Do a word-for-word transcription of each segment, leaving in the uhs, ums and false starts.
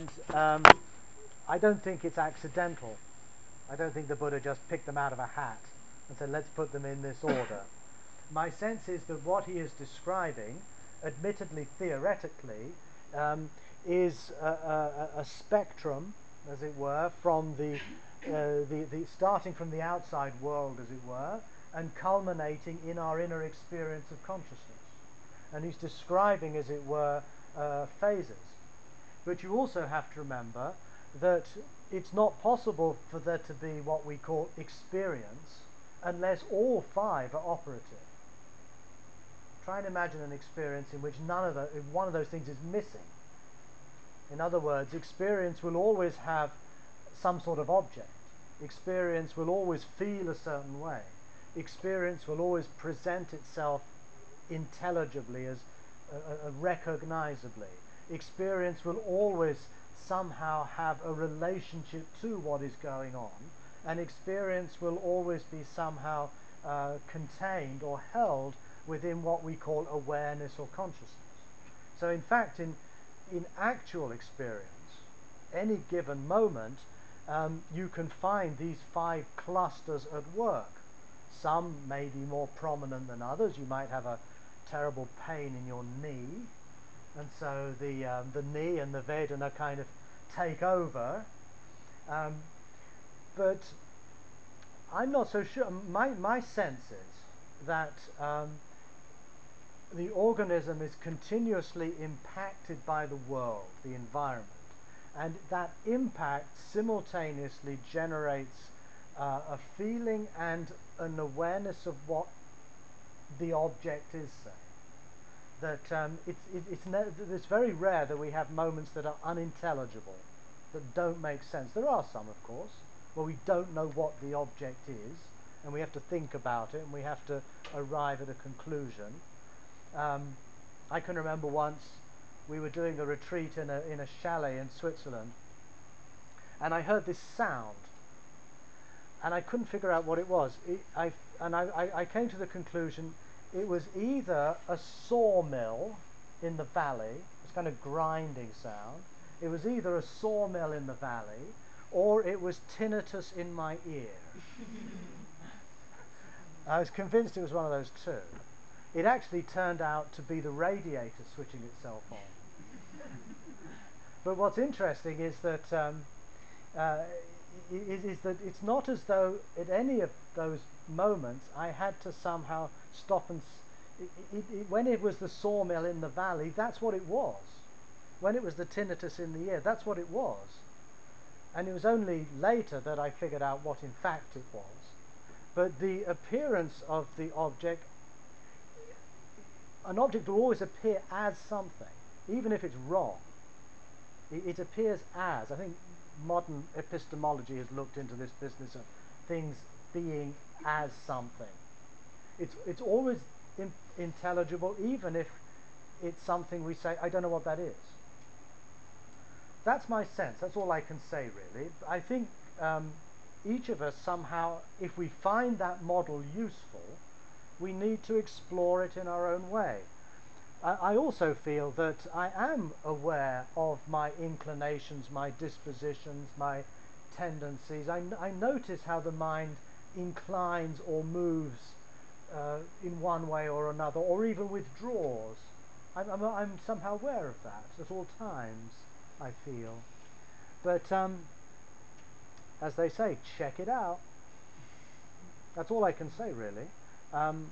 And um, I don't think it's accidental. I don't think the Buddha just picked them out of a hat and said, let's put them in this order. My sense is that what he is describing, admittedly theoretically, um, is a, a, a spectrum, as it were, from the, uh, the, the starting from the outside world, as it were, and culminating in our inner experience of consciousness. And he's describing, as it were, uh, phases. But you also have to remember that it's not possible for there to be what we call experience unless all five are operative. Try and imagine an experience in which none of the, if one of those things is missing. In other words, experience will always have some sort of object. Experience will always feel a certain way. Experience will always present itself intelligibly, as uh, uh, recognizably. Experience will always somehow have a relationship to what is going on, and experience will always be somehow uh, contained or held within what we call awareness or consciousness. So in fact, in, in actual experience, any given moment, um, you can find these five clusters at work. Some may be more prominent than others. You might have a terrible pain in your knee, and so the um, the knee and the Vedana kind of take over. Um, but I'm not so sure. My my sense is that um, the organism is continuously impacted by the world, the environment, and that impact simultaneously generates uh, a feeling and an awareness of what the object is, say. That um, it's, it, it's, ne it's very rare that we have moments that are unintelligible, that don't make sense. There are some, of course, where we don't know what the object is, and we have to think about it, and we have to arrive at a conclusion. Um, I can remember once we were doing a retreat in a, in a chalet in Switzerland, and I heard this sound, and I couldn't figure out what it was. It, I, and I, I, I came to the conclusion it was either a sawmill in the valley, this kind of grinding sound. It was either a sawmill in the valley, or it was tinnitus in my ear. I was convinced it was one of those two. It actually turned out to be the radiator switching itself on. But what's interesting is that um, uh, is, is that it's not as though at any of those moments I had to somehow stop and s it, it, it, when it was the sawmill in the valley, that's what it was. When it was the tinnitus in the ear, that's what it was. And it was only later that I figured out what in fact it was. But the appearance of the object, an object will always appear as something, even if it's wrong. It, it appears as, I think modern epistemology has looked into this business of things being as something. It's, it's always in, intelligible, even if it's something we say, I don't know what that is. That's my sense. That's all I can say, really. I think um, each of us somehow, if we find that model useful, we need to explore it in our own way. I also feel that I am aware of my inclinations, my dispositions, my tendencies. I, I notice how the mind inclines or moves uh, in one way or another, or even withdraws. I'm, I'm, I'm somehow aware of that at all times, I feel. But um, as they say, check it out. That's all I can say, really. Um,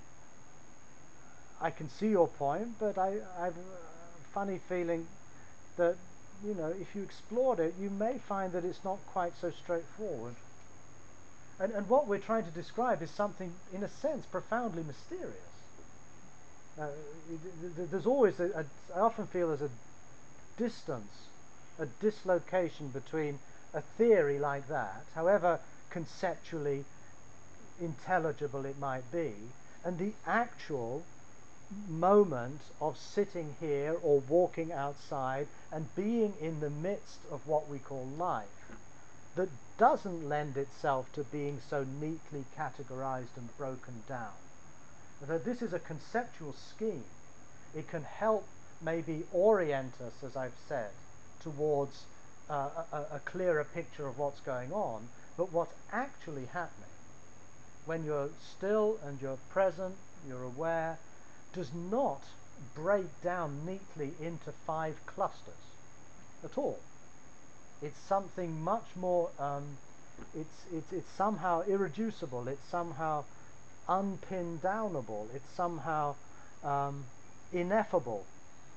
I can see your point, but I, I've a funny feeling that, you know, if you explored it, you may find that it's not quite so straightforward. And, and what we're trying to describe is something, in a sense, profoundly mysterious. Uh, there's always, a, a, I often feel there's a distance, a dislocation between a theory like that, however conceptually intelligible it might be, and the actual moment of sitting here or walking outside and being in the midst of what we call life, that doesn't lend itself to being so neatly categorized and broken down. That this is a conceptual scheme. It can help maybe orient us, as I've said, towards uh, a, a clearer picture of what's going on, but what's actually happening when you're still and you're present, you're aware, does not break down neatly into five clusters at all. It's something much more, um, it's, it's, it's somehow irreducible, it's somehow unpin downable, it's somehow um, ineffable.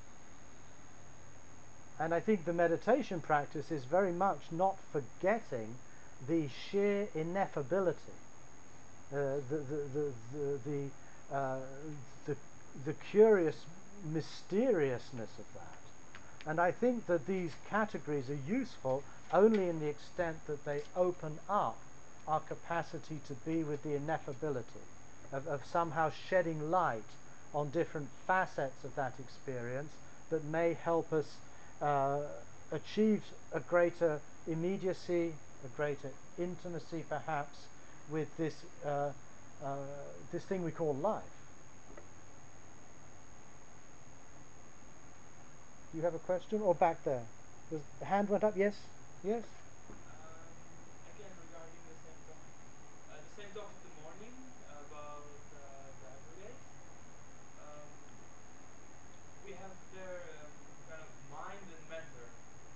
And I think the meditation practice is very much not forgetting the sheer ineffability, uh, the, the, the, the, the, uh, the, the curious mysteriousness of that. And I think that these categories are useful only in the extent that they open up our capacity to be with the ineffability, of, of somehow shedding light on different facets of that experience that may help us uh, achieve a greater immediacy, a greater intimacy perhaps with this, uh, uh, this thing we call life. Do you have a question? Or back there? The hand went up, yes? Yes? Um, again, regarding the same topic, uh, the same talk of the morning about uh, the aggregates. Um, we have there um, kind of mind and matter,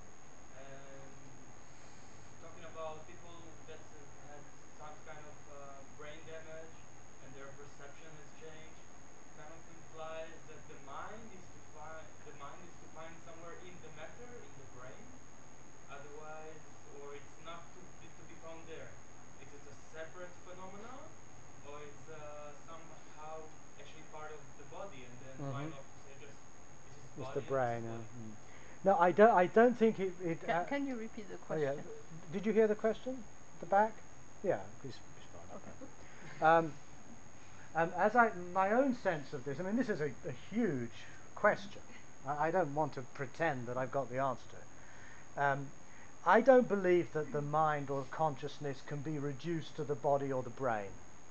and talking about people that have had some kind of uh, brain damage and their perception has changed, kind of implies that the mind is to find the mind is to find somewhere in the matter in the brain. Otherwise, or it's not to be, to be found there. Is it a separate phenomenon, or it's uh, somehow actually part of the body? And then why Mm-hmm. not to say just this is It's the body and this is brain. Uh, body? mm. No, I don't. I don't think it. it Can, uh, can you repeat the oh yeah. question? Did you hear the question? The back? Yeah. Please respond. Okay. Um, um, as I, my own sense of this. I mean, this is a, a huge question. I, I don't want to pretend that I've got the answer to it. Um, I don't believe that the mind or consciousness can be reduced to the body or the brain.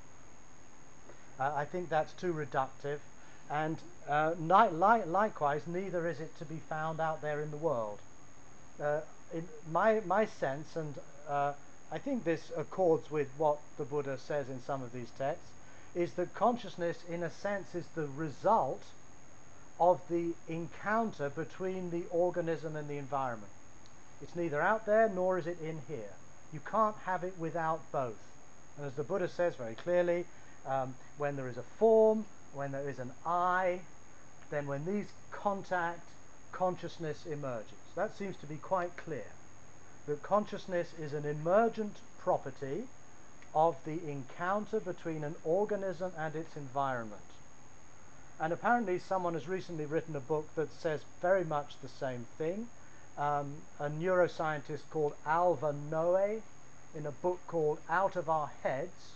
Uh, I think that's too reductive, and uh, li- li- likewise, neither is it to be found out there in the world. Uh, in my my sense, and uh, I think this accords with what the Buddha says in some of these texts, is that consciousness, in a sense, is the result of the encounter between the organism and the environment. It's neither out there nor is it in here. You can't have it without both. And as the Buddha says very clearly, um, when there is a form, when there is an I, then when these contact, consciousness emerges. That seems to be quite clear. That consciousness is an emergent property of the encounter between an organism and its environment. And apparently someone has recently written a book that says very much the same thing. Um, a neuroscientist called Alva Noe, in a book called Out of Our Heads.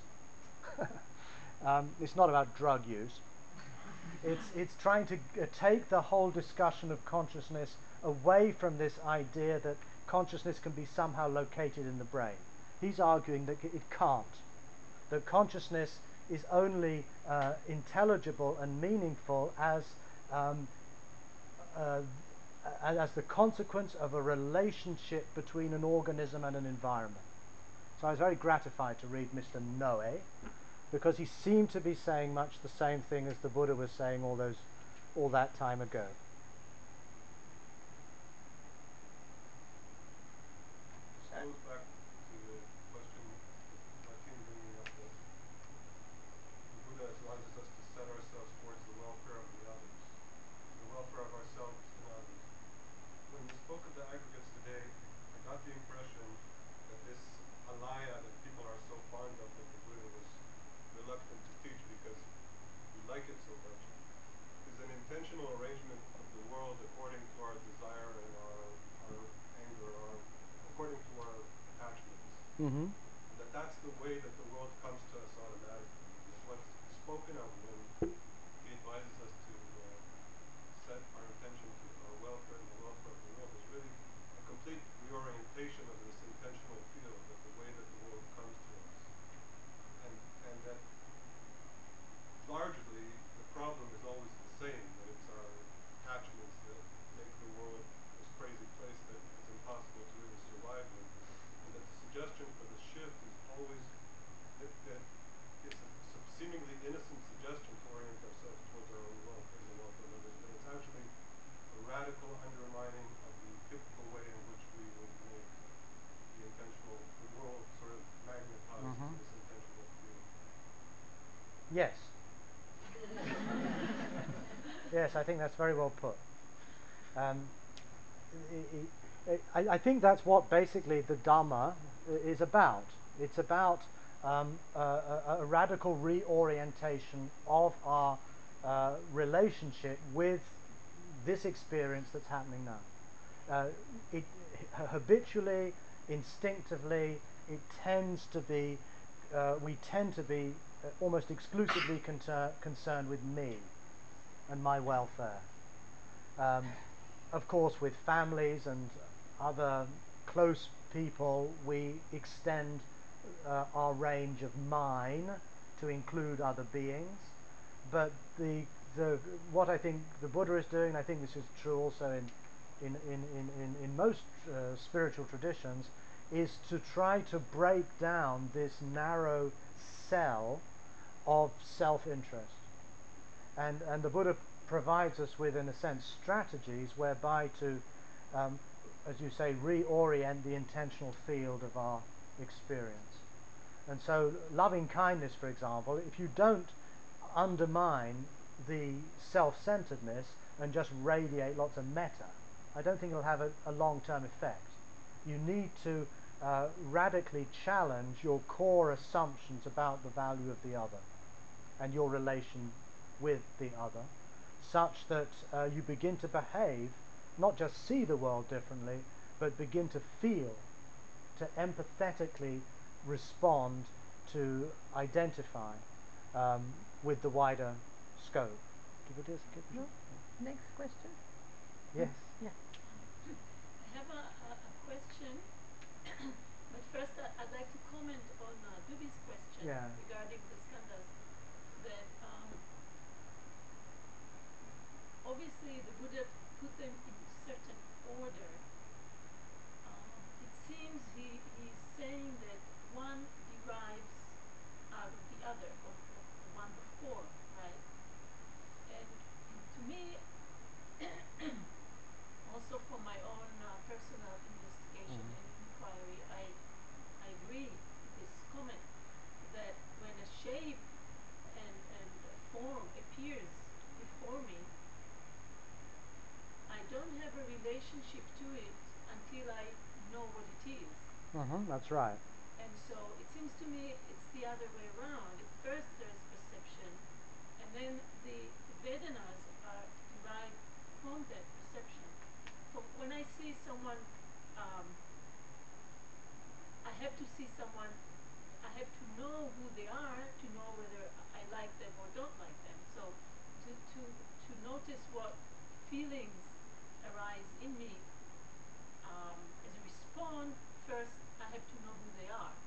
um, it's not about drug use. It's, it's trying to uh, take the whole discussion of consciousness away from this idea that consciousness can be somehow located in the brain. He's arguing that it can't. That consciousness is only uh, intelligible and meaningful as um, uh, as the consequence of a relationship between an organism and an environment. So I was very gratified to read Mister Noe, because he seemed to be saying much the same thing as the Buddha was saying all those all that time ago. This goes back to the question Martin bringing up that the Buddha advises us to set ourselves towards the welfare of the others, the welfare of ourselves and others. When you spoke of the aggregates today, I got the impression that this alaya that people are so fond of, that the Buddha was reluctant to teach because we like it so much, is an intentional arrangement of the world according to our desire and our our anger, or according to our attachments. Mm-hmm. And that that's the way that the world comes to us automatically. And that what's spoken of when he advises us to uh, set our intention to our welfare and the welfare of the world is really a complete reorientation of this intentional field, of the way that the world comes to us. And and that largely the problem is always the same, that it's our attachments that make the world this crazy place that Yes. Yes, I think that's very well put. Um, I, I, I think that's what basically the Dhamma is about. It's about um, a, a, a radical reorientation of our uh, relationship with this experience that's happening now. Uh, it, habitually, instinctively, it tends to be, uh, we tend to be uh, almost exclusively conter- concerned with me and my welfare. Um, of course, with families and other close people, we extend uh, our range of mine to include other beings. But the, the what I think the Buddha is doing, and I think this is true also in in in in, in, in most uh, spiritual traditions, is to try to break down this narrow cell of self-interest. And and the Buddha provides us with, in a sense, strategies whereby to, um, as you say, reorient the intentional field of our experience. And so loving kindness, for example, if you don't undermine the self-centeredness and just radiate lots of metta, I don't think it'll have a, a long-term effect. You need to uh, radically challenge your core assumptions about the value of the other and your relation with the other, such that uh, you begin to behave, not just see the world differently, but begin to feel, to empathetically respond, to identify um, with the wider scope. No? Next question? Yes. Yeah. I have a, a, a question, but first I, I'd like to comment on uh, Dubi's question Yeah. regarding the skandhas. That um, obviously the Buddha put them in certain order. Um, it seems he, he's saying that one derives out of the other, of, of the one before, right? And to me, also from my own uh, personal investigation Mhm. and inquiry, I, I agree with this comment that when a shape and, and a form appears before me, I don't have a relationship to it until I know what it is. Mm-hmm, that's right. And so it seems to me it's the other way around. At first there's perception, and then the, the Vedanas are derived from that perception. So when I see someone, um, I have to see someone, I have to know who they are to know whether I like them or don't like them. So to, to, to notice what feelings arise in me um, as a response, first I have to know who they are.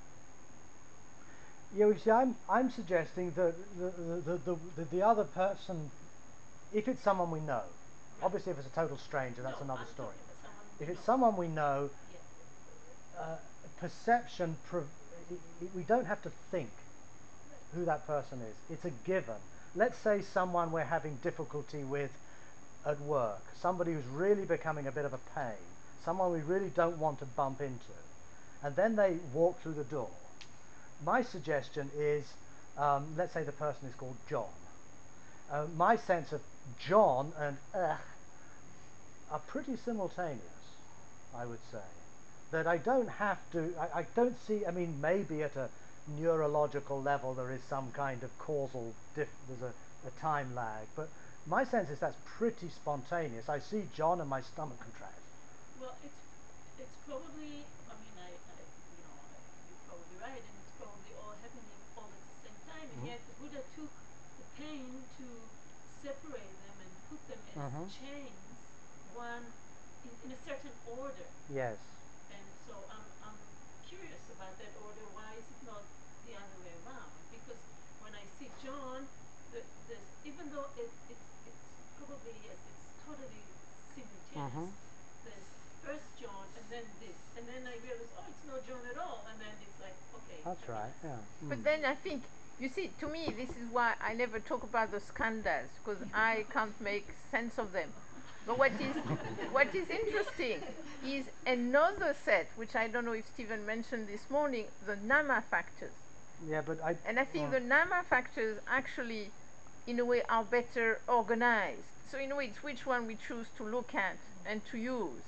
Yeah, you see, I'm I'm suggesting that the the, the, the, the other person, if it's someone we know, Right. obviously if it's a total stranger, that's No, another I'm story. talking about someone we If it's know. someone we know, Yes. uh, perception, prov- i i we don't have to think who that person is. It's a given. Let's say someone we're having difficulty with at work, somebody who's really becoming a bit of a pain, someone we really don't want to bump into, and then they walk through the door. My suggestion is, um, let's say the person is called John. Uh, my sense of John and ugh are pretty simultaneous, I would say. That I don't have to, I, I don't see, I mean, maybe at a neurological level there is some kind of causal, diff, there's a, a time lag, but my sense is that's pretty spontaneous. I see John and my stomach contracts. Well, it's it's probably. I mean, I, I you know, I, you're probably right, and it's probably all happening all at the same time. And Mhm. yet, the Buddha took the pain to separate them and put them as Mhm. chains, one in, in a certain order. Yes. And so I'm I'm curious about that order. Why is it not the other way around? Because when I see John, the, this even though it, it's it's probably yes, it's totally simultaneous. Mhm. There's first John and then this, and then I realize, oh, it's not John at all, and then it's like, okay, That's right, happiness. yeah. But Mm. then I think, you see, to me, this is why I never talk about the skandhas, because I can't make sense of them. But what is what is interesting is another set, which I don't know if Stephen mentioned this morning, the nama factors. Yeah, but I. And I think uh, the nama factors actually, in a way, are better organized. So in a way, it's which one we choose to look at and to use.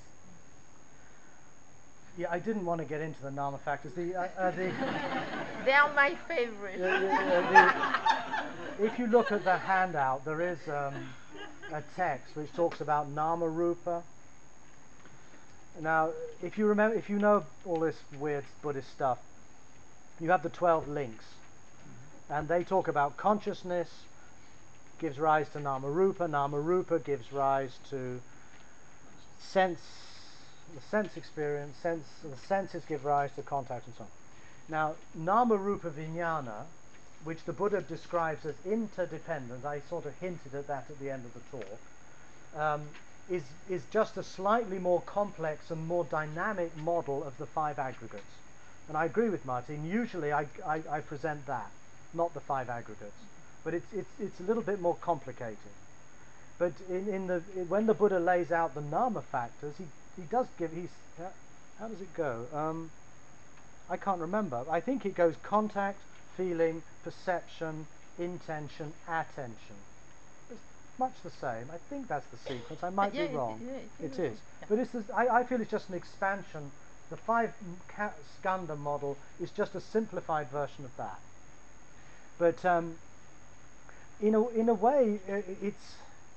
Yeah, I didn't want to get into the nama factors. The, uh, uh, the, They are my favorite. the, the, the, if you look at the handout, there is um, a text which talks about nama rupa. Now, if you remember, if you know all this weird Buddhist stuff, you have the twelve links, and they talk about consciousness gives rise to nama rupa, nama rupa gives rise to sense, the sense experience, sense, the senses give rise to contact and so on. Now, nama rupa vijnana, which the Buddha describes as interdependent, I sort of hinted at that at the end of the talk, um, is, is just a slightly more complex and more dynamic model of the five aggregates. And I agree with Martin, usually I, I, I present that, not the five aggregates. But it's, it's, it's a little bit more complicated. But in, in the, in, when the Buddha lays out the nama factors, he, he does give, he's, how, how does it go? Um, I can't remember. I think it goes contact, feeling, perception, intention, attention. It's much the same. I think that's the sequence. I might Yeah, be it- wrong. yeah, it it is. is. Yeah. But it's this, I, I feel it's just an expansion. The five ca- skandha model is just a simplified version of that. But um, in a in a way, uh, it's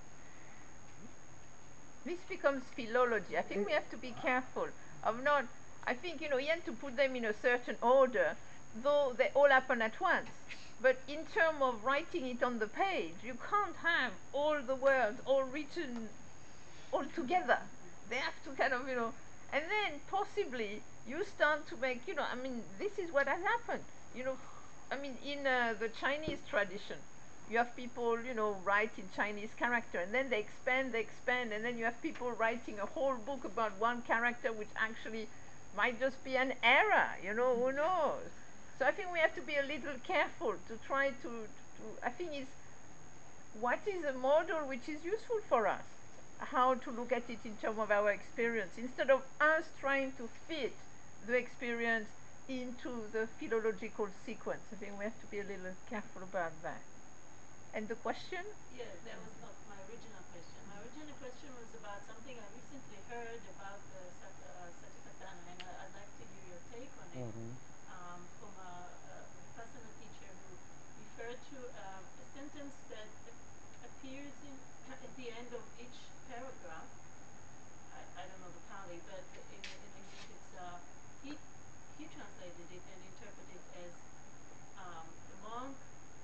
This becomes philology. I think It- we have to be careful of not. I think you know you have to put them in a certain order, though they all happen at once. But in terms of writing it on the page, you can't have all the words all written all together. They have to kind of you know, and then possibly you start to make you know. I mean, this is what has happened. You know, I mean, in uh, the Chinese tradition, you have people, you know, write in Chinese character, and then they expand, they expand, and then you have people writing a whole book about one character, which actually might just be an error. You know, who knows? So I think we have to be a little careful to try to. to I think is what is a model which is useful for us, how to look at it in terms of our experience, instead of us trying to fit the experience into the philological sequence. I think we have to be a little careful about that. And the question? Yeah, that was not my original question. My original question was about something I recently heard about the Sat- uh, Satipatthana, and I, I'd like to hear your take on it. Mhm. Um, from a, a Vipassana teacher who referred to uh, a sentence that a- appears in at the end of each paragraph. I, I don't know the Pali, but in, in English it's uh, he he translated it and interpreted it as um, the monk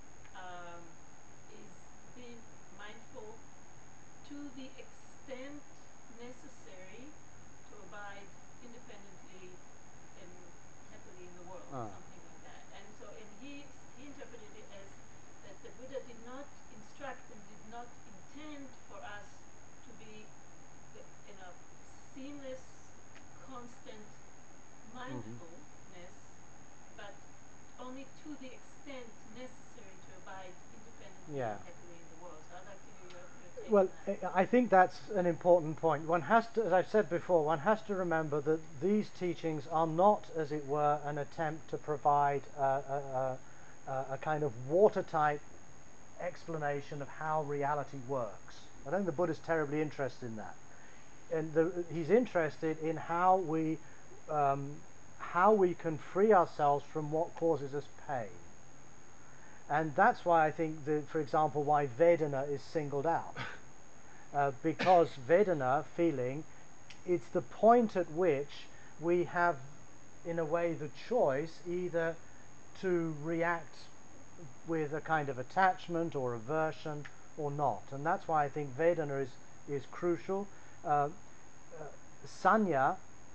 um, is being mindful to the extent necessary to abide independently and happily in the world, Ah. something like that. And so, and he he interpreted it as that the Buddha did not instruct and did not intend for us to be the, in a seamless, constant mindfulness, but only to the extent necessary to abide independently Yeah. and happily in the world. So I'd like to hear your, your take Well, on that. I I think that's an important point. One has to, as I've said before, one has to remember that these teachings are not, as it were, an attempt to provide a, a, a, a kind of watertight explanation of how reality works. I don't think the Buddha's terribly interested in that. And the, he's interested in how we, um, how we can free ourselves from what causes us pain. And that's why I think, that, for example, why Vedana is singled out. Uh, because Vedana, feeling, it's the point at which we have, in a way, the choice either to react with a kind of attachment or aversion or not. And that's why I think Vedana is, is crucial. Uh, uh, Sanya,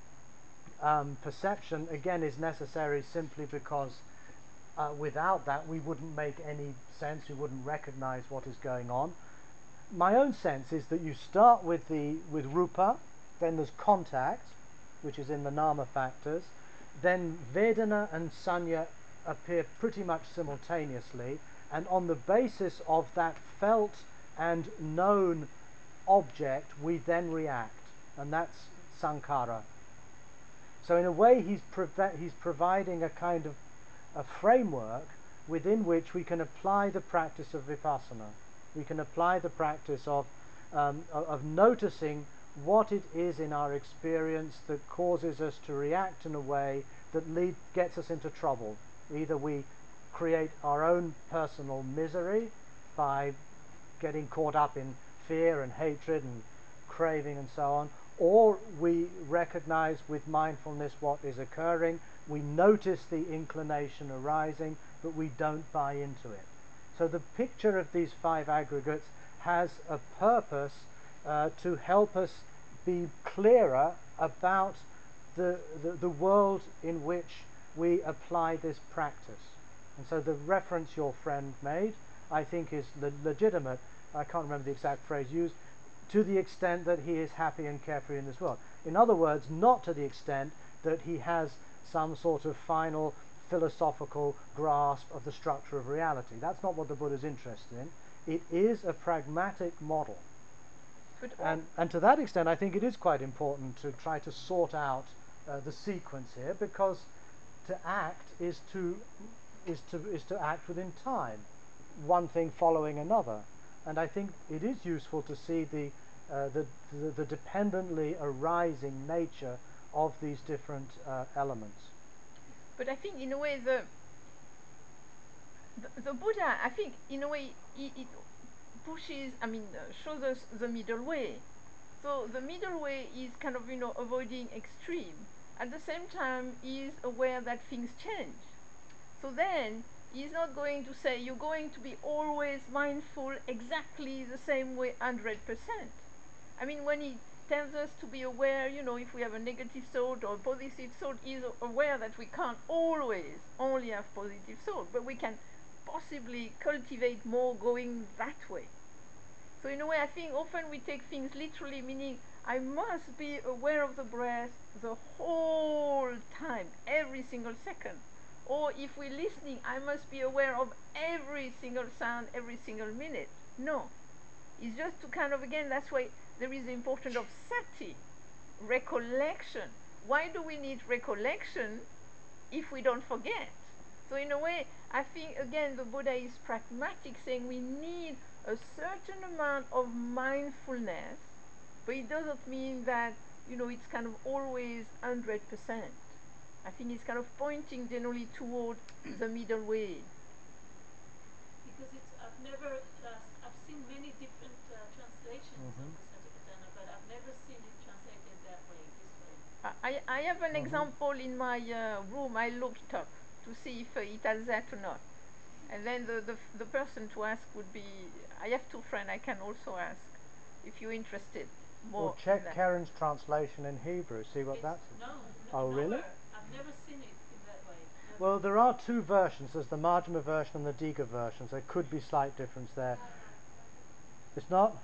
um, perception, again, is necessary simply because uh, without that we wouldn't make any sense, we wouldn't recognize what is going on. My own sense is that you start with the with rupa, then there's contact, which is in the nama factors, then Vedana and Sanya appear pretty much simultaneously, and on the basis of that felt and known object we then react, and that's Sankhara. So in a way he's, prov- he's providing a kind of a framework within which we can apply the practice of vipassana. We can apply the practice of, um, of, of noticing what it is in our experience that causes us to react in a way that lead, gets us into trouble. Either we create our own personal misery by getting caught up in fear and hatred and craving and so on, or we recognize with mindfulness what is occurring, we notice the inclination arising, but we don't buy into it. So the picture of these five aggregates has a purpose uh, to help us be clearer about the, the, the world in which we apply this practice. And so the reference your friend made, I think, is le- legitimate. I can't remember the exact phrase used, to the extent that he is happy and carefree in this world. In other words, not to the extent that he has some sort of final philosophical grasp of the structure of reality. That's not what the Buddha is interested in. It is a pragmatic model. And, and to that extent, I think it is quite important to try to sort out uh, the sequence here, because to act is to, is, to, is to act within time, one thing following another. And I think it is useful to see the, uh, the, the, the dependently arising nature of these different uh, elements. But I think in a way the the, the Buddha, I think in a way it, it pushes, I mean, uh, shows us the middle way. So the middle way is kind of, you know, avoiding extreme. At the same time, he is aware that things change. So then he's not going to say you're going to be always mindful exactly the same way one hundred percent. I mean, when he tells us to be aware, you know, if we have a negative thought or a positive thought, he's aware that we can't always only have positive thought, but we can possibly cultivate more going that way. So in a way, I think often we take things literally, meaning I must be aware of the breath the whole time, every single second. Or if we're listening, I must be aware of every single sound, every single minute. No. It's just to kind of, again, that's why there is the importance of sati, recollection. Why do we need recollection if we don't forget? So in a way, I think, again, the Buddha is pragmatic, saying we need a certain amount of mindfulness, but it doesn't mean that, you know, it's kind of always one hundred percent. I think it's kind of pointing generally toward the middle way. Because it's, I've never, uh, I've seen many different uh, translations Mhm. of the Satipatthana, but I've never seen it translated that way, this way. I, I have an Mhm. example in my uh, room. I looked up to see if uh, it has that or not. And then the, the, the person to ask would be, I have two friends I can also ask if you're interested more Or in check that. Karen's translation in Hebrew, see what It's, that's. no, n- Oh, really? nowhere. I've never seen it in that way. Never. Well, there are two versions. There's the Majjhima version and the Digha version. So there could be slight difference there. It's not?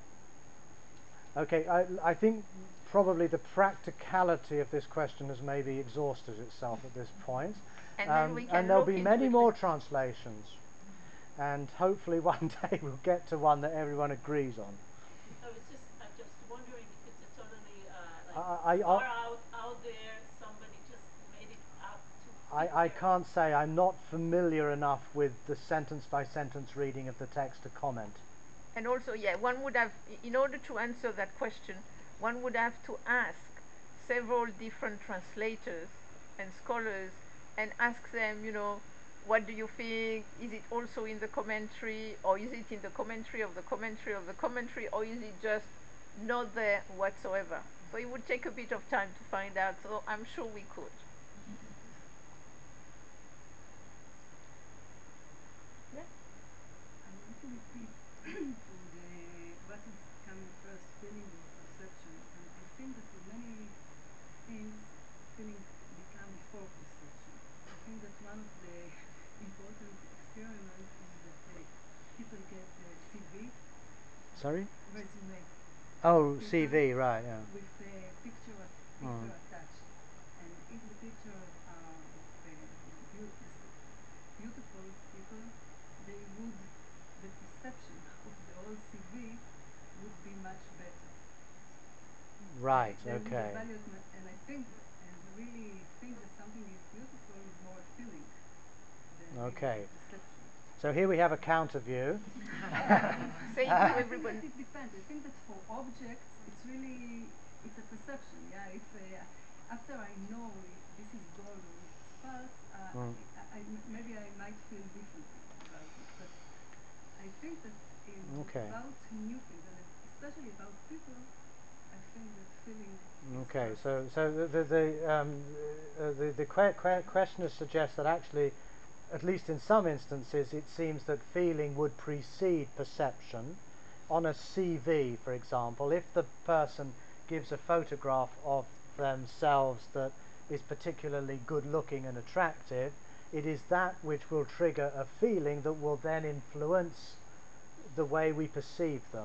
Okay, I, I think probably the practicality of this question has maybe exhausted itself at this point. And then Um, we can and there'll look be into many it more later. translations. And hopefully one day we'll get to one that everyone agrees on. I was just, I'm just wondering if it's a totally, uh, I, like, I, far I, out, out there, somebody just made it up to I, fit I their- can't say. I'm not familiar enough with the sentence by sentence reading of the text to comment. And also, yeah, one would have, i- in order to answer that question, one would have to ask several different translators and scholars and ask them, you know, what do you think? Is it also in the commentary, or is it in the commentary of the commentary of the commentary, or is it just not there whatsoever? So it would take a bit of time to find out, so I'm sure we could. Yeah? I want to repeat to the what is coming first, feeling or perception. And I think that for many things, feeling become before perception. I think that one of the important experiments is that uh, people get a C V, Sorry? resume, Oh, paper C V, right, yeah. with a picture, at, Mm. picture attached. And if the pictures are of uh, beau- beautiful people, they would, the perception of the whole C V would be much better. Right, They, they would okay. evaluate, my, and I think, and really think that something is beautiful is more a feeling than Okay. perception. So here we have a counter view. Say it I to think everybody. that it depends. I think that for objects, it's really it's a perception. Yeah. If uh, after I know if this is gold or it's sparse, uh, Mm. I, I, maybe I might feel differently about it. But I think that in Okay. about new things, and especially about people, I think that feeling. is Okay, fast. so so the the the, um, uh, the, the que- que- questioner suggests that actually, at least in some instances, it seems that feeling would precede perception. On a C V, for example, if the person gives a photograph of themselves that is particularly good looking and attractive, it is that which will trigger a feeling that will then influence the way we perceive them.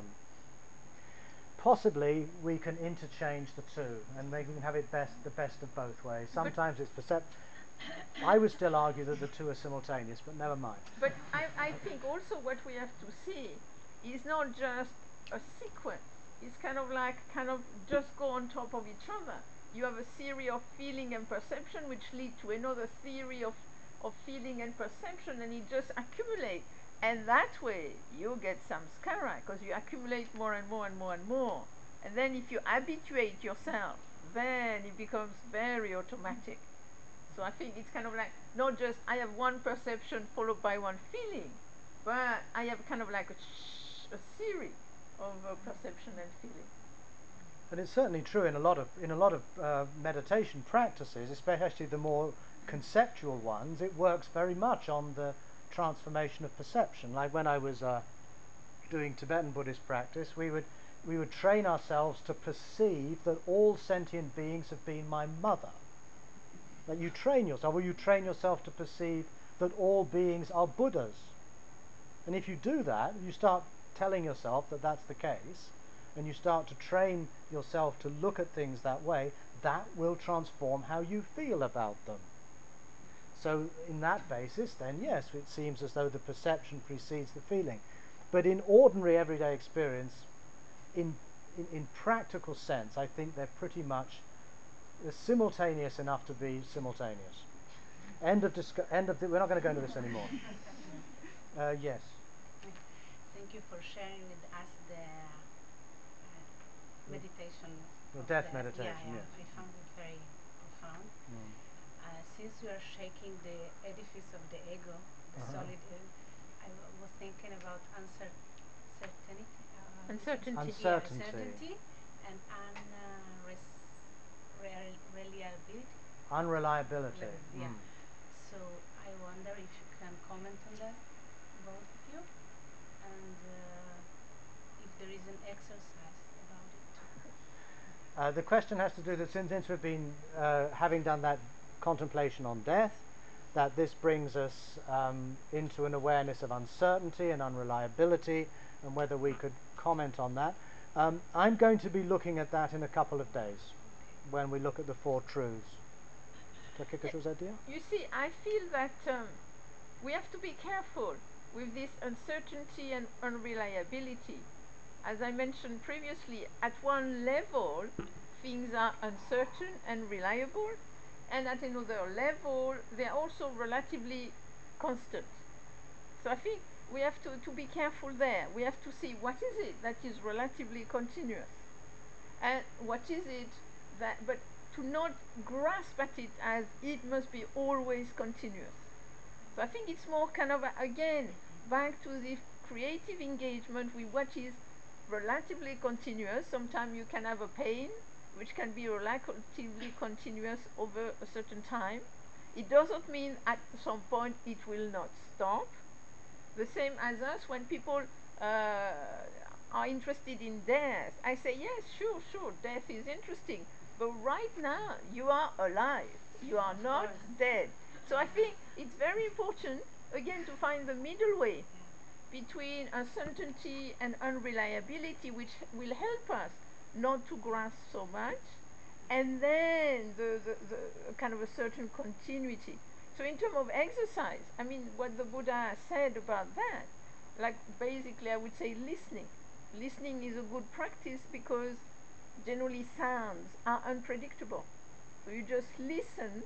Possibly we can interchange the two and they can have it best the best of both ways. Sometimes it's percept. I would still argue that the two are simultaneous, but never mind. But I, I think also what we have to see is not just a sequence. It's kind of like kind of just go on top of each other. You have a theory of feeling and perception which lead to another theory of, of feeling and perception, and it just accumulates. And that way you get samskara because you accumulate more and more and more and more. And then if you habituate yourself, then it becomes very automatic. So I think it's kind of like not just I have one perception followed by one feeling, but I have kind of like a, sh- a series of uh, perception and feeling. And it's certainly true in a lot of in a lot of uh, meditation practices, especially the more conceptual ones. It works very much on the transformation of perception. Like when I was uh, doing Tibetan Buddhist practice, we would we would train ourselves to perceive that all sentient beings have been my mother. That you train yourself, or you train yourself to perceive that all beings are Buddhas. And if you do that, you start telling yourself that that's the case, and you start to train yourself to look at things that way, that will transform how you feel about them. So in that basis, then yes, it seems as though the perception precedes the feeling. But in ordinary everyday experience, in, in, in practical sense, I think they're pretty much they're simultaneous enough to be simultaneous. End of discu- end of the, we're not going to go into this anymore. Uh, yes. Thank you for sharing with us the uh, meditation. The of death the, meditation, Yeah, yeah. yes. I found it very profound. Mm. Uh, since you are shaking the edifice of the ego, the Uh-huh. solid ego, I w- was thinking about uncertainty. Uh, Uncertainty. Yeah, Uncertainty. uncertainty and unreliability. Unreliability. Yeah. Mm. So I wonder if you can comment on that, both of you, and uh, if there is an exercise about it too. Uh, the question has to do that since, since we've been uh, having done that contemplation on death, that this brings us um, into an awareness of uncertainty and unreliability, and whether we could comment on that. Um, I'm going to be looking at that in a couple of days when we look at the Four Truths. Yeah. You see, I feel that um, we have to be careful with this uncertainty and unreliability. As I mentioned previously, at one level, things are uncertain and reliable, and at another level, they're also relatively constant. So I think we have to, to be careful there. We have to see what is it that is relatively continuous, and what is it that, but to not grasp at it as it must be always continuous. So I think it's more kind of, a, again, back to the creative engagement with what is relatively continuous. Sometimes you can have a pain which can be relatively continuous over a certain time. It doesn't mean at some point it will not stop. The same as us when people uh, are interested in death. I say, yes, sure, sure, death is interesting. But right now, you are alive. You are not dead. So I think it's very important, again, to find the middle way between uncertainty and unreliability, which will help us not to grasp so much, and then the, the, the kind of a certain continuity. So in terms of exercise, I mean, what the Buddha said about that, like basically I would say listening. Listening is a good practice because generally sounds are unpredictable. So you just listen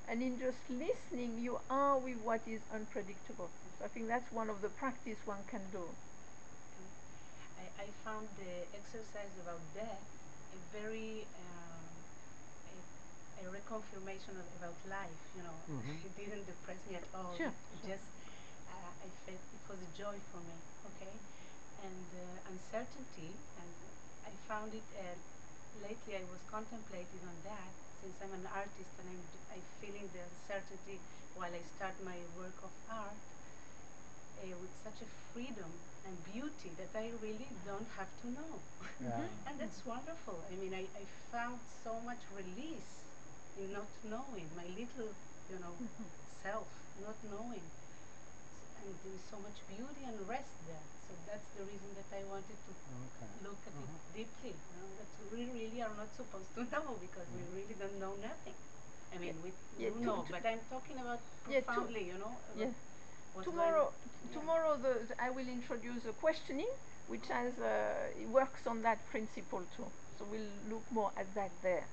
And in just listening, you are with what is unpredictable. So I think that's one of the practice one can do. I, I found the exercise about death a very um, a, a reconfirmation of, about life. You know, Mhm. it didn't depress me at all. Sure, It sure. just uh, I felt it was a joy for me. Okay, and uh, uncertainty, and I found it. Uh, lately, I was contemplating on that since I'm an artist and I'm d- I feeling the uncertainty while I start my work of art uh, with such a freedom and beauty that I really don't have to know. Yeah. And that's wonderful. I mean, I, I found so much release in not knowing, my little, you know, self, not knowing. S- And there is so much beauty and rest there. So that's the reason that I wanted to Okay. look at it Mhm. deeply. You know, that we really are not supposed to know because we Mhm. really don't know nothing. I mean, we Yeah, do to, know, to, but I'm talking about yeah, to, profoundly, you know, yeah. about what's going. Tomorrow, Yeah. tomorrow the, the- I will introduce a questioning, which has uh, it works on that principle too. So we'll look more at that there.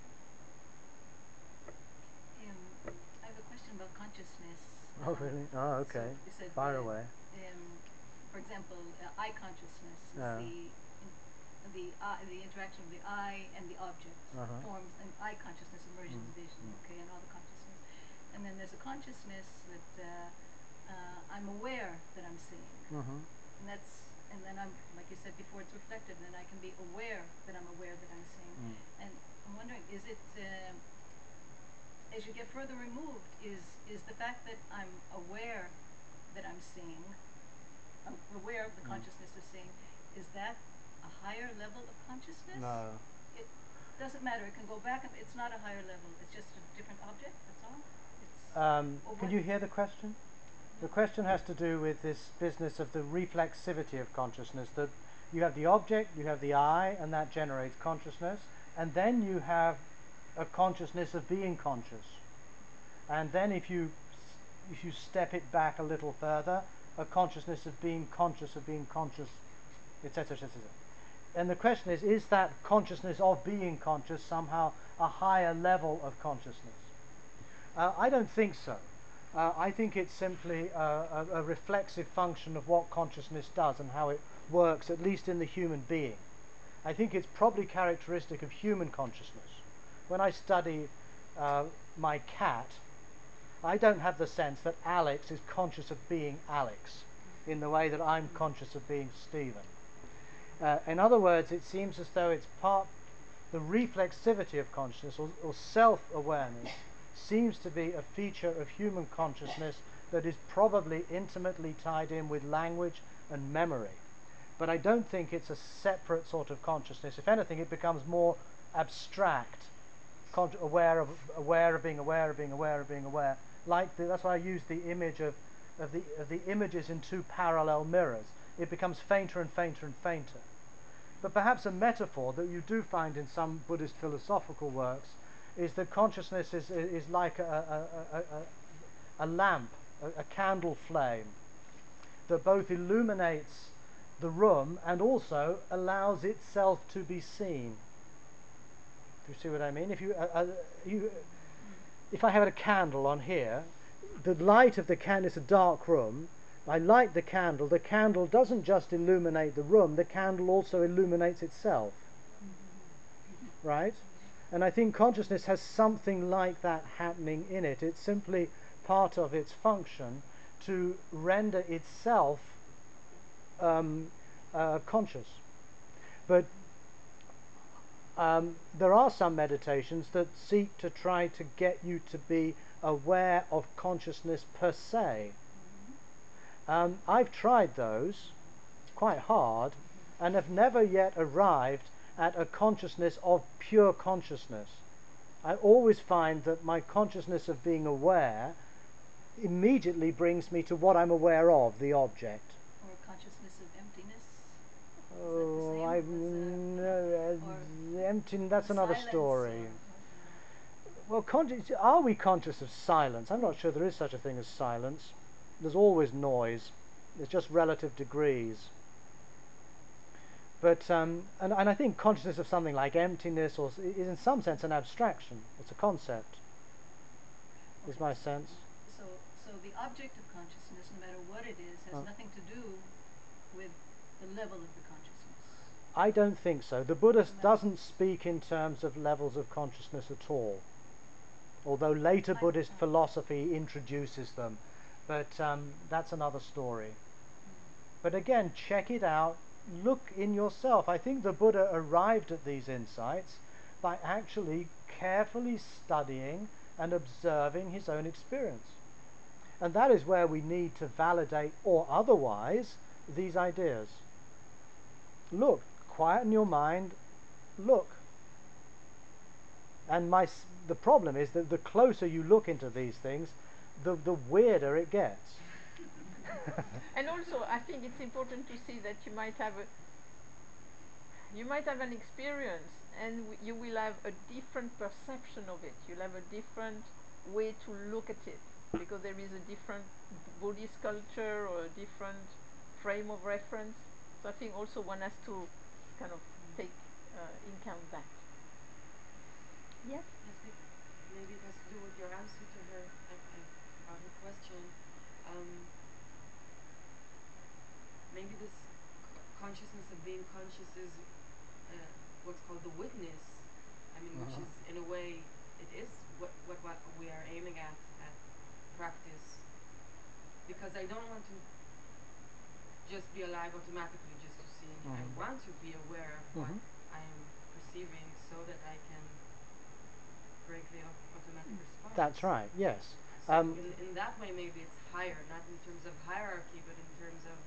Um, I have a question about consciousness. Oh, Um, really? Oh, so okay. you said Fire that, away. um, for example, uh, eye consciousness is Yeah. the in, the eye, the interaction of the eye and the object Uh-huh. forms an eye consciousness, immersion, Mm, vision, mm. okay, and all the consciousness. And then there's a consciousness that uh, uh, I'm aware that I'm seeing, Mhm. and that's and then I'm like you said before, it's reflective. And then I can be aware that I'm aware that I'm seeing. Mm. And I'm wondering, is it um, as you get further removed, is is the fact that I'm aware that I'm seeing, I'm aware of the Mm. consciousness of seeing, is that a higher level of consciousness? No. It doesn't matter. It can go back. And it's not a higher level. It's just a different object. That's all. It's Um, or can what- you hear the question? The no. question has to do with this business of the reflexivity of consciousness, that you have the object, you have the eye, and that generates consciousness, and then you have a consciousness of being conscious. And then if you if you step it back a little further, a consciousness of being conscious of being conscious, et cetera, et cetera. And the question is, is that consciousness of being conscious somehow a higher level of consciousness? Uh, I don't think so. Uh, I think it's simply a, a, a reflexive function of what consciousness does and how it works, at least in the human being. I think it's probably characteristic of human consciousness. When I study uh, my cat, I don't have the sense that Alex is conscious of being Alex in the way that I'm conscious of being Stephen. Uh, in other words, it seems as though it's part, the reflexivity of consciousness or, or self-awareness seems to be a feature of human consciousness that is probably intimately tied in with language and memory. But I don't think it's a separate sort of consciousness. If anything, it becomes more abstract, con- aware of aware of being aware of being aware of being aware. Like the, that's why I use the image of of the of the images in two parallel mirrors. It becomes fainter and fainter and fainter. But perhaps a metaphor that you do find in some Buddhist philosophical works is that consciousness is is like a a, a, a, a lamp, a, a candle flame that both illuminates the room and also allows itself to be seen. Do you see what I mean? If you, uh, uh, you, if I had a candle on here, the light of the candle is a dark room. I light the candle. The candle doesn't just illuminate the room. The candle also illuminates itself. Right? And I think consciousness has something like that happening in it. It's simply part of its function to render itself um, uh, conscious. But um, there are some meditations that seek to try to get you to be aware of consciousness per se. Um, I've tried those quite hard and have never yet arrived at a consciousness of pure consciousness. I always find that my consciousness of being aware immediately brings me to what I'm aware of, the object. Or consciousness of emptiness. Oh, I no, uh, empty. That's Or another silence story. or- or, you know. Well, conscious, are we conscious of silence? I'm not sure there is such a thing as silence. There's always noise. There's just relative degrees. But um, and, and I think consciousness of something like emptiness or is in some sense an abstraction. It's a concept. is Okay. my sense. So, so the object of consciousness, no matter what it is, has Uh. nothing to do with the level of the consciousness. I don't think so. The Buddha Doesn't matter. doesn't speak in terms of levels of consciousness at all, although later I- Buddhist uh. philosophy introduces them, but um, that's another story. Mm. But again, check it out, look in yourself. I think the Buddha arrived at these insights by actually carefully studying and observing his own experience. And that is where we need to validate or otherwise these ideas. Look, quieten your mind, look. And my, s- the problem is that the closer you look into these things, the, the weirder it gets. And also, I think it's important to see that you might have a you might have an experience, and w- you will have a different perception of it. You'll have a different way to look at it because there is a different Buddhist culture or a different frame of reference. So I think also one has to kind of take uh, in count that. Yes. I think maybe it has to do with your answer to her and, and about her question. Um, maybe this c- consciousness of being conscious is uh, what's called the witness. I mean, which Uh-huh. is in a way it is what, what what we are aiming at at practice. Because I don't want to just be alive automatically, just to see. I Mhm. want to be aware of what Mhm. I am perceiving, so that I can break the au- automatic response. That's right, yes. So Um, in, in that way, maybe it's higher, not in terms of hierarchy, but in terms of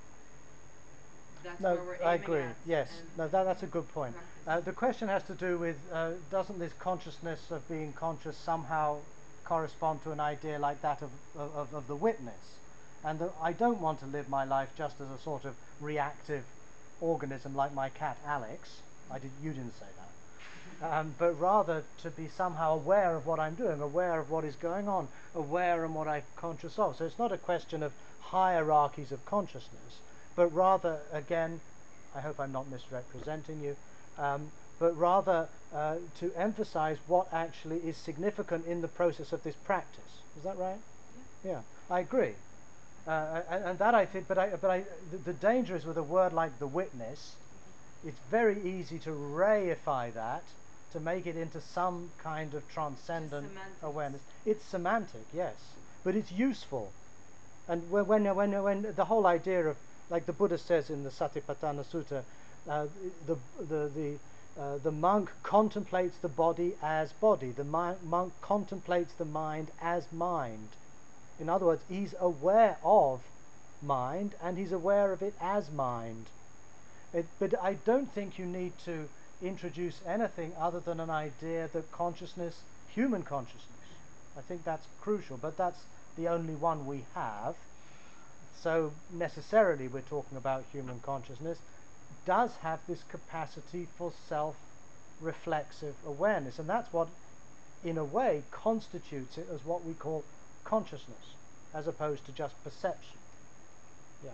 that's No, where we're I aiming agree. at. Yes, and no, that, that's a good point. practice. Uh, the question has to do with uh, doesn't this consciousness of being conscious somehow correspond to an idea like that of, of, of the witness? And the, I don't want to live my life just as a sort of reactive organism like my cat Alex. I did, you didn't say that. Um, but rather to be somehow aware of what I'm doing, aware of what is going on, aware of what I'm conscious of. So it's not a question of hierarchies of consciousness, but rather, again, I hope I'm not misrepresenting you, um, but rather uh, to emphasize what actually is significant in the process of this practice. Is that right? Yeah. Yeah, I agree. Uh, and, and that I think, but I, but I, the, the danger is with a word like the witness, it's very easy to reify that, to make it into some kind of transcendent semantics. awareness. It's semantic, yes, but it's useful. And when, when, when, when the whole idea of, like the Buddha says in the Satipatthana Sutta, uh, the, the, the, uh, the monk contemplates the body as body, the mi- monk contemplates the mind as mind. In other words, he's aware of mind and he's aware of it as mind. It, but I don't think you need to introduce anything other than an idea that consciousness, human consciousness, I think that's crucial, but that's the only one we have. So necessarily we're talking about human consciousness, does have this capacity for self-reflexive awareness, and that's what, in a way, constitutes it as what we call consciousness, as opposed to just perception. Yeah.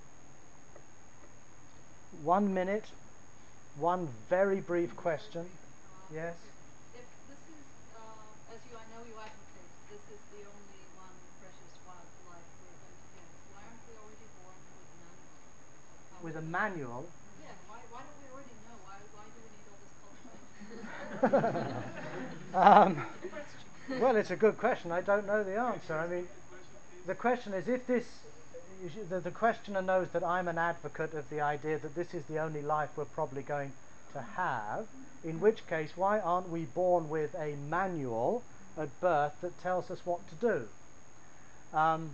One minute, one very brief question. Uh, Yes? If this is, uh, as you, I know you advocate, this is the only one precious wildlife we're going to get. Why aren't we already born with a manual of how With to a live? manual. Yeah. Why? Why don't we already know? Why? Why do we need all this cultivation? um, Good question. well, it's a good question. I don't know the answer. I mean, The question, please? the question is if this, the, the questioner knows that I'm an advocate of the idea that this is the only life we're probably going to have, in which case, why aren't we born with a manual at birth that tells us what to do? Um,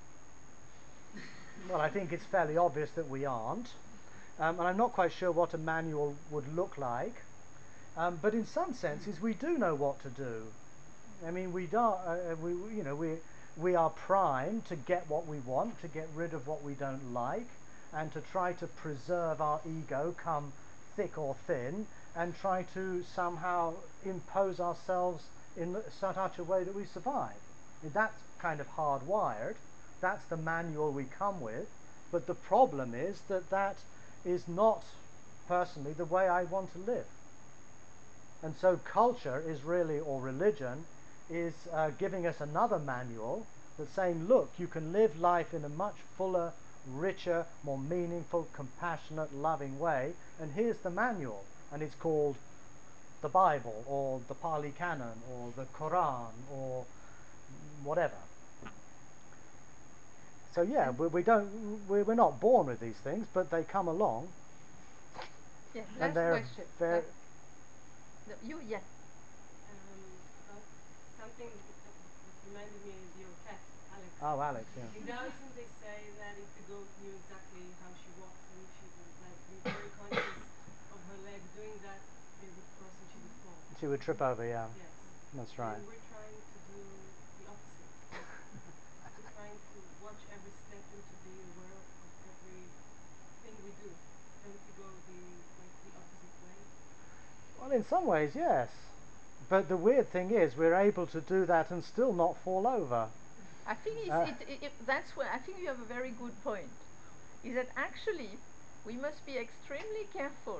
well, I think it's fairly obvious that we aren't. Um, and I'm not quite sure what a manual would look like. Um, but in some senses, we do know what to do. I mean, we are, uh, we, you know, we, we are primed to get what we want, to get rid of what we don't like, and to try to preserve our ego, come thick or thin, and try to somehow impose ourselves in such a way that we survive. I mean, that's kind of hardwired. That's the manual we come with. But the problem is that that is not, personally, the way I want to live. And so culture is really, or religion, is uh, giving us another manual that's saying, look, you can live life in a much fuller, richer, more meaningful, compassionate, loving way, and here's the manual, and it's called the Bible, or the Pali Canon, or the Quran, or whatever. So yeah, we, we don't, we, we're not born with these things, but they come along. Yeah, And last they're question. very, Uh, no, you, yeah. Um, about something that reminded me of your cat, Alex. oh, Alex, yeah. In Taoism, they say that if the goat knew exactly how she walks and if she would like be very conscious of her legs doing that, they would cross and she would fall. She would trip over, yeah. Yes. That's right. And we're trying to do the opposite. We're trying to watch every step and to be aware of every thing we do. Don't we go the like the opposite way? Well, in some ways, yes. But the weird thing is, we're able to do that and still not fall over. I think it's, Uh, it, it, it, that's where I think you have a very good point. Is that actually we must be extremely careful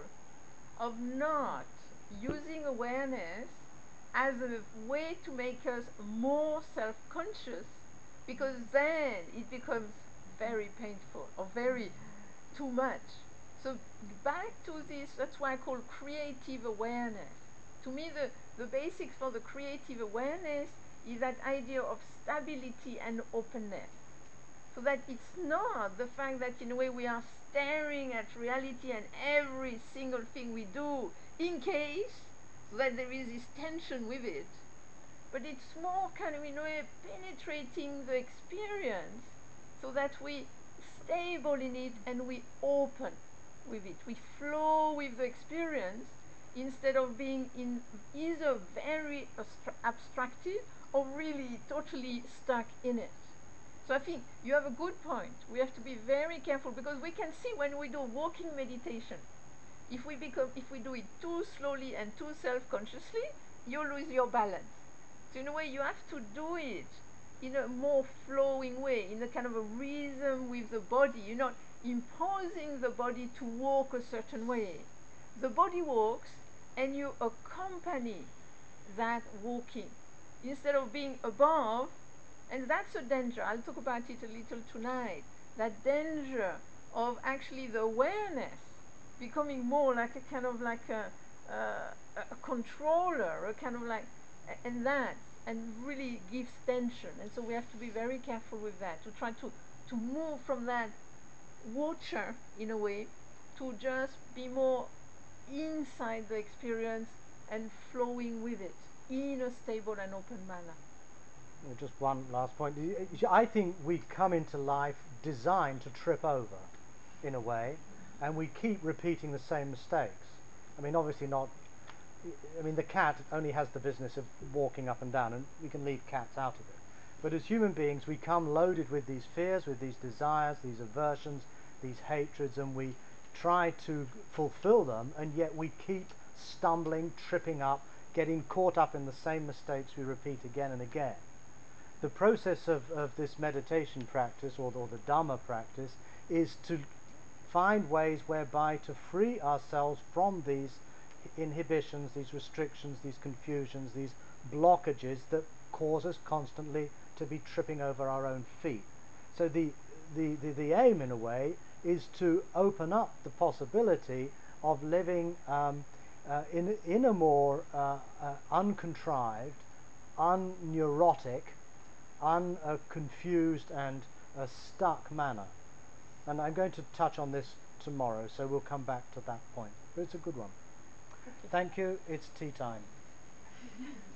of not using awareness as a way to make us more self-conscious, because then it becomes very painful or very too much. So back to this, that's why I call creative awareness. To me, the, the basics for the creative awareness is that idea of stability and openness. So that it's not the fact that in a way we are staring at reality and every single thing we do in case, so that there is this tension with it. But it's more kind of in a way penetrating the experience so that we stable in it and we open with it. We flow with the experience instead of being in either very abstracted or really totally stuck in it. So I think you have a good point. We have to be very careful because we can see when we do walking meditation, if we become, if we do it too slowly and too self-consciously, you lose your balance. So in a way, you have to do it in a more flowing way, in a kind of a rhythm with the body. You're not imposing the body to walk a certain way. The body walks, and you accompany that walking instead of being above. And that's a danger. I'll talk about it a little tonight. That danger of actually the awareness becoming more like a kind of like a, uh, a controller, a kind of like, and that, and really gives tension. And so we have to be very careful with that, to try to, to move from that watcher, in a way, to just be more inside the experience and flowing with it in a stable and open manner. Just one last point. I think we come into life designed to trip over, in a way, and we keep repeating the same mistakes. I mean, obviously not. I mean, the cat only has the business of walking up and down, and we can leave cats out of it. But as human beings, we come loaded with these fears, with these desires, these aversions, these hatreds, and we try to fulfill them, and yet we keep stumbling, tripping up, getting caught up in the same mistakes we repeat again and again. The process of, of this meditation practice, or, or the Dhamma practice, is to find ways whereby to free ourselves from these inhibitions, these restrictions, these confusions, these blockages that cause us constantly to be tripping over our own feet. So the, the, the, the aim, in a way, is to open up the possibility of living um, uh, in, in a more uh, uh, uncontrived, unneurotic, unconfused and uh, stuck manner. And I'm going to touch on this tomorrow, so we'll come back to that point. But it's a good one. Okay. Thank you. It's tea time.